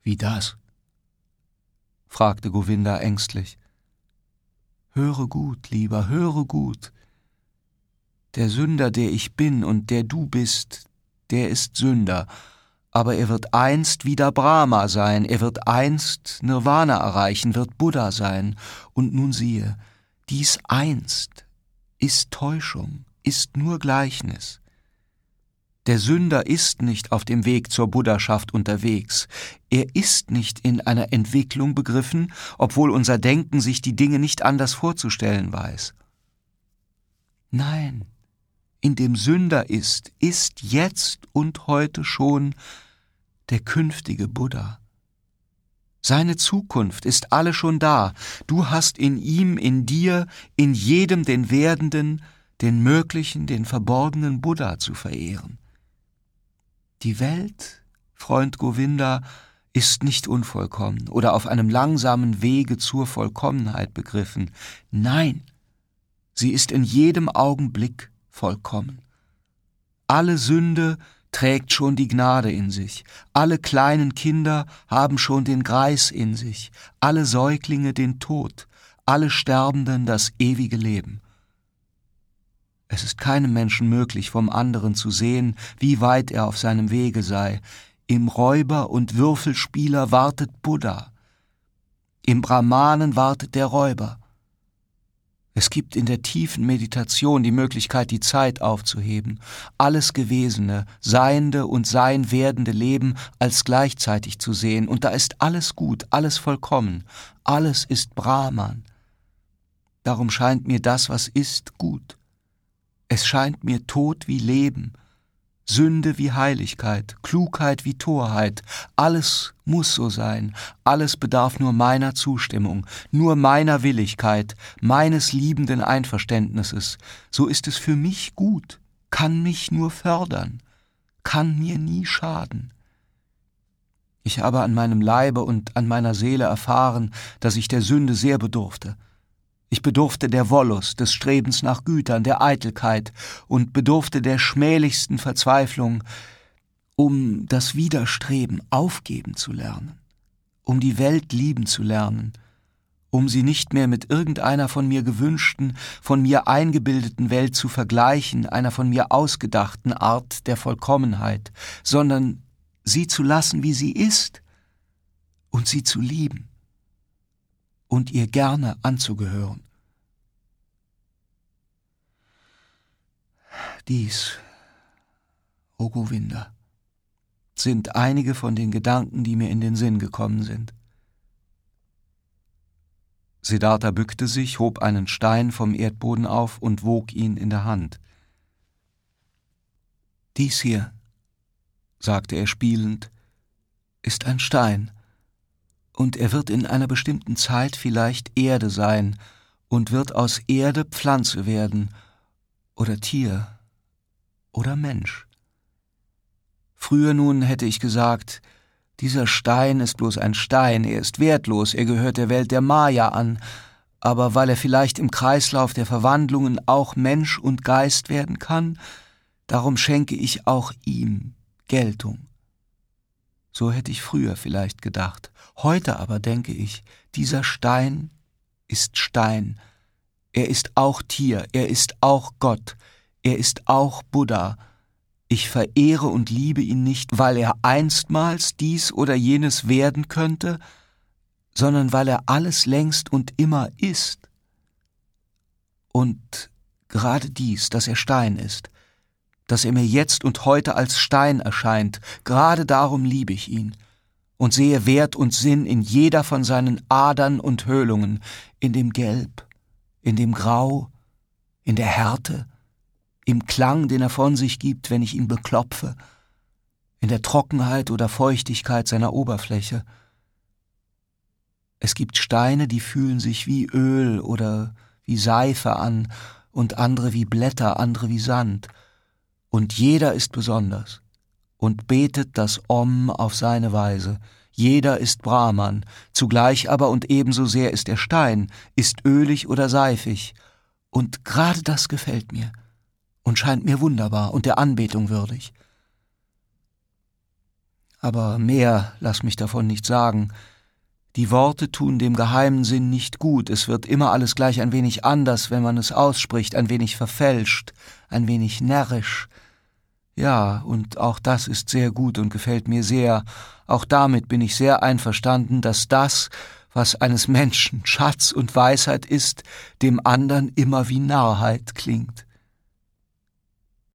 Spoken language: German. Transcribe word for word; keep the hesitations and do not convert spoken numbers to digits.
»Wie das?« fragte Govinda ängstlich. »Höre gut, Lieber, höre gut. Der Sünder, der ich bin und der du bist, der ist Sünder, aber er wird einst wieder Brahma sein, er wird einst Nirvana erreichen, wird Buddha sein. Und nun siehe, dies einst ist Täuschung, ist nur Gleichnis. Der Sünder ist nicht auf dem Weg zur Buddhaschaft unterwegs. Er ist nicht in einer Entwicklung begriffen, obwohl unser Denken sich die Dinge nicht anders vorzustellen weiß. Nein, in dem Sünder ist, ist jetzt und heute schon der künftige Buddha. Seine Zukunft ist alle schon da. Du hast in ihm, in dir, in jedem den werdenden, den möglichen, den verborgenen Buddha zu verehren. Die Welt, Freund Govinda, ist nicht unvollkommen oder auf einem langsamen Wege zur Vollkommenheit begriffen. Nein, sie ist in jedem Augenblick vollkommen. Alle Sünde trägt schon die Gnade in sich, alle kleinen Kinder haben schon den Greis in sich, alle Säuglinge den Tod, alle Sterbenden das ewige Leben. Es ist keinem Menschen möglich, vom anderen zu sehen, wie weit er auf seinem Wege sei. Im Räuber und Würfelspieler wartet Buddha. Im Brahmanen wartet der Räuber. Es gibt in der tiefen Meditation die Möglichkeit, die Zeit aufzuheben, alles Gewesene, Seiende und Sein werdende Leben als gleichzeitig zu sehen. Und da ist alles gut, alles vollkommen, alles ist Brahman. Darum scheint mir das, was ist, gut. Es scheint mir Tod wie Leben, Sünde wie Heiligkeit, Klugheit wie Torheit. Alles muss so sein, alles bedarf nur meiner Zustimmung, nur meiner Willigkeit, meines liebenden Einverständnisses. So ist es für mich gut, kann mich nur fördern, kann mir nie schaden. Ich habe an meinem Leibe und an meiner Seele erfahren, dass ich der Sünde sehr bedurfte. Ich bedurfte der Wollust, des Strebens nach Gütern, der Eitelkeit und bedurfte der schmählichsten Verzweiflung, um das Widerstreben aufgeben zu lernen, um die Welt lieben zu lernen, um sie nicht mehr mit irgendeiner von mir gewünschten, von mir eingebildeten Welt zu vergleichen, einer von mir ausgedachten Art der Vollkommenheit, sondern sie zu lassen, wie sie ist, und sie zu lieben und ihr gerne anzugehören. Dies, o Govinda, sind einige von den Gedanken, die mir in den Sinn gekommen sind. Siddhartha bückte sich, hob einen Stein vom Erdboden auf und wog ihn in der Hand. Dies hier, sagte er spielend, ist ein Stein, und er wird in einer bestimmten Zeit vielleicht Erde sein und wird aus Erde Pflanze werden oder Tier oder Mensch. Früher nun hätte ich gesagt, dieser Stein ist bloß ein Stein, er ist wertlos, er gehört der Welt der Maya an, aber weil er vielleicht im Kreislauf der Verwandlungen auch Mensch und Geist werden kann, darum schenke ich auch ihm Geltung. So hätte ich früher vielleicht gedacht. Heute aber denke ich, dieser Stein ist Stein. Er ist auch Tier, er ist auch Gott, er ist auch Buddha. Ich verehre und liebe ihn nicht, weil er einstmals dies oder jenes werden könnte, sondern weil er alles längst und immer ist. Und gerade dies, dass er Stein ist, dass er mir jetzt und heute als Stein erscheint, gerade darum liebe ich ihn und sehe Wert und Sinn in jeder von seinen Adern und Höhlungen, in dem Gelb, in dem Grau, in der Härte, im Klang, den er von sich gibt, wenn ich ihn beklopfe, in der Trockenheit oder Feuchtigkeit seiner Oberfläche. Es gibt Steine, die fühlen sich wie Öl oder wie Seife an und andere wie Blätter, andere wie Sand. Und jeder ist besonders und betet das Om auf seine Weise. Jeder ist Brahman, zugleich aber und ebenso sehr ist er Stein, ist ölig oder seifig. Und gerade das gefällt mir und scheint mir wunderbar und der Anbetung würdig. Aber mehr lass mich davon nicht sagen. Die Worte tun dem geheimen Sinn nicht gut, es wird immer alles gleich ein wenig anders, wenn man es ausspricht, ein wenig verfälscht, ein wenig närrisch. Ja, und auch das ist sehr gut und gefällt mir sehr. Auch damit bin ich sehr einverstanden, dass das, was eines Menschen Schatz und Weisheit ist, dem andern immer wie Narrheit klingt.